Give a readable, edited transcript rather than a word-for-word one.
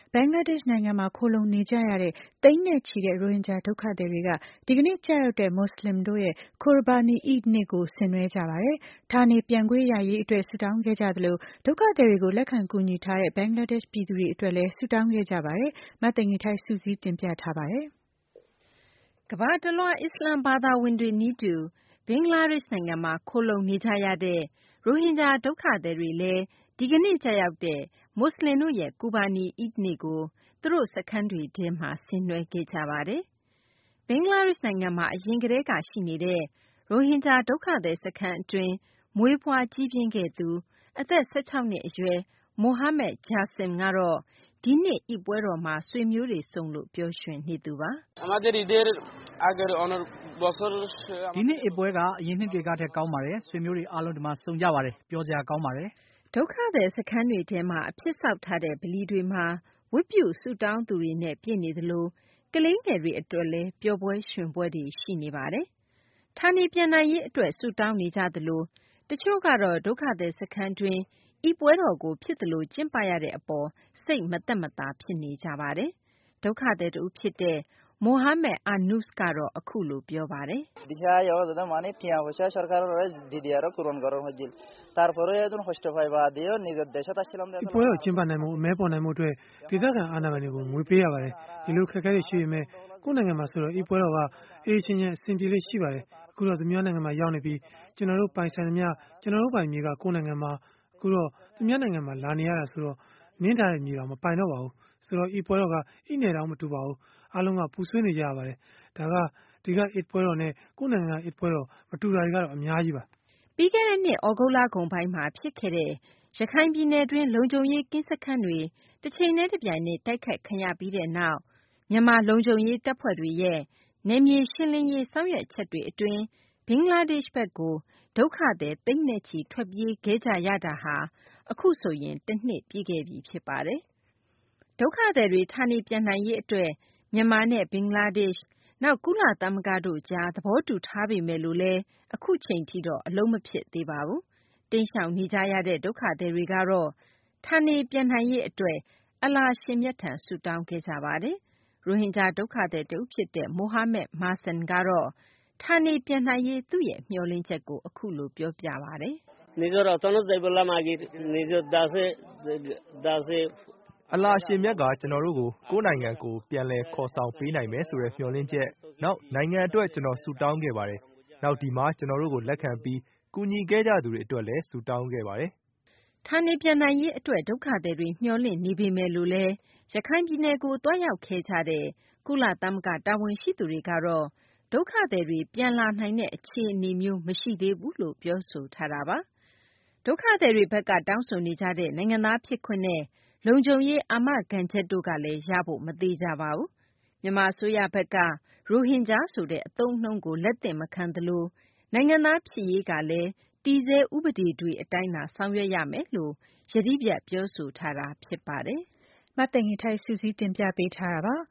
ဘင်္ဂလားဒေ့ရှ်နိုင်ငံမှာခိုလှုံနေကြရတဲ့သိန်းနဲ့ချီတဲ့ရိုဟင်ဂျာဒုက္ခသည်တွေကဒီကနေ့ကျရောက်တဲ့မွတ်စလင်တို့ရဲ့ Qurbani Eid နေ့ကိုဆင်နွှဲကြပါတယ်။ဌာနေပြန်ခွင့်ရရေးအတွက်ဆုတောင်းခဲ့ကြသလိုဒုက္ခသည်တွေကိုလက်ခံကူညီထားတဲ့ဘင်္ဂလားဒေ့ရှ်ပြည်သူတွေအတွက်လည်းဆုတောင်းခဲ့ကြပါတယ်။မသိင်္ဂီထိုက်စုစည်းတင်ပြထားပါတယ်။ကမ္ဘာတလွှားအစ္စလာမ်ဘာသာဝင်တွေနည်းတူဘင်္ဂလားဒေ့ရှ်နိုင်ငံမှာခိုလှုံနေကြရတဲ့ရိုဟင်ဂျာဒုက္ခသည်တွေလည်းဒီကနေ့ကျရောက်တဲ့မွတ်စလင်တို့ရဲ့ Qurbani Eid နေ့ကိုသူတို့စခန်းတွေထဲမှာဆင်နွှဲခဲ့ကြပါတယ်။ဘင်္ဂလားဒေ့ရှ်နိုင်ငံမှာအရင်ကတည်းကရှိနေတဲ့ရိုဟင်ဂျာဒုက္ခသည်စခန်းအတွင်းမွေးဖွားကြီးပြင်းခဲ့သူအသက်16နှစ်အရွယ်မိုဟာမက်ဂျာဆင်ကတော့ဒီနှစ် Eid ပွဲတော်မှာဆွေမျိုးတွေဆုံလို့ပျော်ရွှင်နေသူပါ။ဒီနှစ် Eid ပွဲကအရင်နှစ်တွေကထက်ကောင်းပါတယ်။ဆွေမျိုးတွေအားလုံးဒီမှာဆုံကြပါတယ်။ပျော်စရာကောင်းပါတယ်။ဒုက္ခသည်စခန်းတွေထဲမှာအဖြစ်ဆောက်ထားတဲ့ဗလီတွေမှာဝတ်ပြုဆုတောင်းသူတွေနဲ့ပြည့်နေသလိုကလေးငယ်တွေအတွက်လည်းပျော်ပွဲရွှင်ပွဲတွေရှိနေပါတယ်။ဌာနေပြန်နိုင်ရေးအတွက်ဆုတောင်းနေကြသလိုတချို့ကတော့ဒုက္ခသည်စခန်းတွင်းEid ပွဲတော်ကိုဖြစ်သလိုကျင်းပရတဲ့အပေါ်စိတ်မသက်မသာဖြစ်နေကြပါတယ်။ဒုက္ခသည်တဦးဖြစ်တဲ့မိုဟာမက်အာနုစ်ကတော့အခုလိုပြောပါတယ်။ Eid ပွဲကိုကျင်းပနိုင်ဖို့အမဲပေါ်နိုင်ဖို့အတွက်ဒေသခံအာဏာပိုင်တွေကိုငွေပေးရပါတယ်။ဒီလိုခက်ခဲတွေရှိပေမဲ့ကိုယ့်နိုင်ငံမှာဆိုတော့Eid ပွဲတော်ကအေးချမ်းချမ်းအဆင်ပြေလေးရှိပါတယ်။အခုတော့သူများနိုင်ငံမှာရောက်နေပြီးကျွန်တော်တို့ပိုင်ဆိုင်သမျှကျွန်တော်တို့ပိုင်မြေကကိုယ့်နိုင်ငံမှာအခုတော့သူများနိုင်ငံမှာလာနေရတာဆိုတော့နင်းထားတဲ့မြေတော်မပိုင်တော့ပါဘူး။ဆိုတော့Eid ပွဲတော်ကEidနယ်တောင်မတူပါဘူး။အားလုံးကပူဆွေးနေကြရပါတယ်။ဒီကEid ပွဲတော်နဲ့ကိုယ့်နိုင်ငံကEid ပွဲတော်မတူတာတွေကတော့အများကြီးပါ။ပြီးခဲ့တဲ့နှစ်ဩဂုတ်လကုန်ပိုင်းမှာဖြစ်ခဲ့တဲ့ရခိုင်ပြည်နယ်တွင်းလုံခြုံရေးကင်းစခန်းတွေတချိန်တည်းတပြိုင်နက်တိုက်ခိုက်ခံရပြီးတဲ့နောက်မြန်မာလုံခြုံရေးတပ်ဖွဲ့တွေရဲ့နယ်မြေရှင်းလင်းရေးဆောင်ရွက်ချက်တွေအတွင်းဘင်္ဂလားဒေ့ရှ်ဘက်ကိုဒုက္ခသည်သိန်းနဲ့ချီထွက်ပြေးခဲ့ကြရတာဟာအခုဆိုရင်တနှစ်ပြည့်ခဲ့ပြီဖြစ်ပါတယ်။ဒုက္ခသည်တွေဌာနေပြန်နိုင်ရေးအတွက်မြန်မာနဲ့ဘင်္ဂလားဒေ့ရှ်နောက်ကုလသမဂ္ဂတို့ကြားသဘောတူထားပေမဲ့လို့လည်းအခုချိန်ထိတော့အလုံးမဖြစ်သေးပါဘူး။တိမ်းရှောင်နေကြရတဲ့ဒုက္ခသည်တွေကတော့ဌာနေပြန်နိုင်ရေးအတွက်အလ္လာရှင်မြတ်ထံဆုတောင်းခဲ့ကြပါတယ်။ရိုဟင်ဂျာဒုက္ခသည်တဦးဖြစ်တဲ့မိုဟာမက်မာဆန်ကတော့ဌာနေပြန်နိုင်ရေးသူ့ရဲ့မျှော်လင့်ချက်ကိုအခုလိုပြောပြပါတယ်။ "အလ္လာရှင်မြတ်ကကျွန်တော်တို့ကိုကိုယ့်နိုင်ငံကိုပြန်လည်ခေါ်ဆောင်ပေးနိုင်မယ်ဆိုတဲ့မျှော်လင့်ချက်နောက်နိုင်ငံအတွက်ကျွန်တော်ဆုတောင်းခဲ့ပါတယ်။နောက်ဒီမှာကျွန်တော်တို့ကိုလက်ခံပြီးကူညီခဲ့ကြသူတွေအတွက်လည်းဆုတောင်းခဲ့ပါတယ်။ "ဌာနေပြန်နိုင်ရေးအတွက်ဒုက္ခသည်တွေမျှော်လင့်နေပေမဲ့လို့လည်းရခိုင်ပြည်နယ်ကိုသွားရောက်ခဲ့ကြတဲ့ကုလသမဂ္ဂတာဝန်ရှိသူတွေကတော့ဒုက္ခသည်တွေပြန်လာနိုင်တဲ့အခြေအနေမျိုးမရှိသေးဘူးလို့ပြောဆိုထားတာပါ။ဒုက္ခသည်တွေဘက်ကတောင်းဆိုနေကြတဲ့နိုင်ငံသားဖြစ်ခွင့်နဲ့လုံခြုံရေးအာမခံချက်တို့ကလည်းရဖို့မသေချာပါဘူး။မြန်မာအစိုးရဘက်ကရိုဟင်ဂျာဆိုတဲ့အသုံးအနှုန်းကိုလက်သင့်မခံသလိုနိုင်ငံသားဖြစ်ရေးကလည်းတည်ဆဲဥပဒေတွေအတိုင်းသာဆောင်ရွက်ရမယ်လို့ယတိပြတ်ပြောဆိုထားတာဖြစ်ပါတယ်။မသိင်္ဂီထိုက်စုစည်းတင်ပြပေးထားတာပါ။